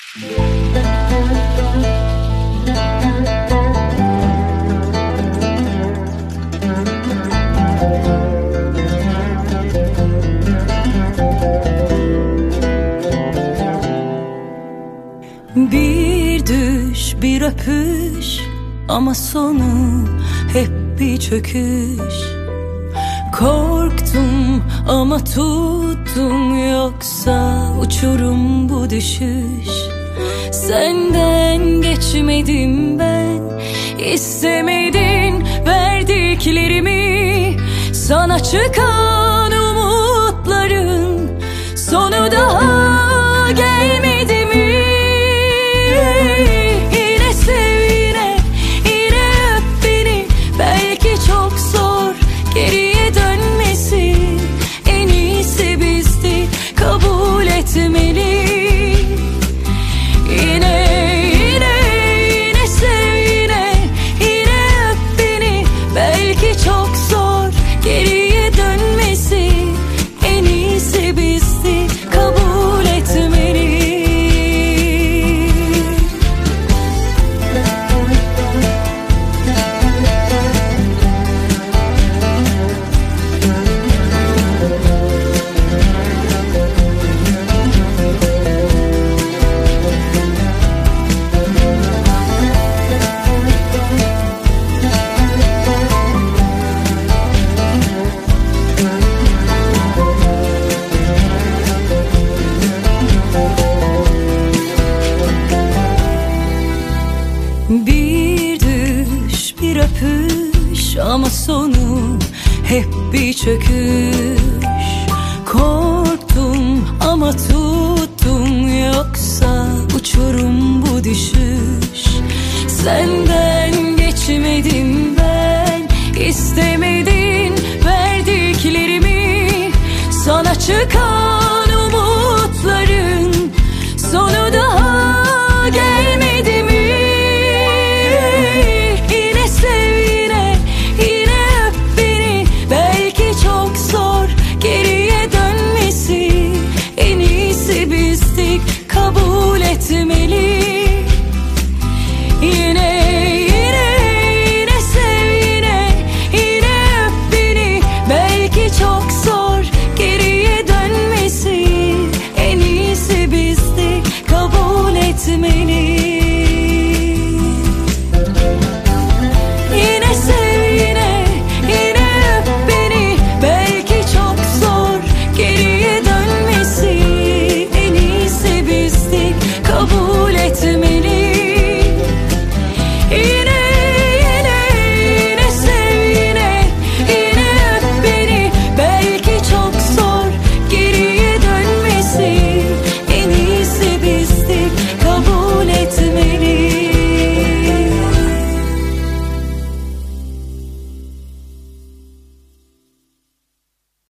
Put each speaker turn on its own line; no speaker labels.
Bir düş, bir öpüş ama sonu hep bir çöküş. Korktum ama tuttum, yoksa uçurum bu düşüş. Senden geçmedim ben, istemedin verdiklerimi. Sana çıkan umutların sonu daha gelmedi mi? Yine sev, yine öp beni. Belki çok zor geriye dönmesi. En iyisi bizdi, kabul etmeli. Yine sev, yine öp beni. Belki çok zor geriye dönmesi. En iyisi bizdi, kabul etmeli. Bir düş, bir öpüş ama sonu hep bir çöküş. Korktum ama tuttum, yoksa uçurum bu düşüş. Senden geçmedim ben, istemedin verdiklerimi. Sana çıkan umutların sonu daha gelmedi mi? Yine sev, yine öp beni. Belki çok zor geriye dönmesi. En iyisi bizdik, kabul etme.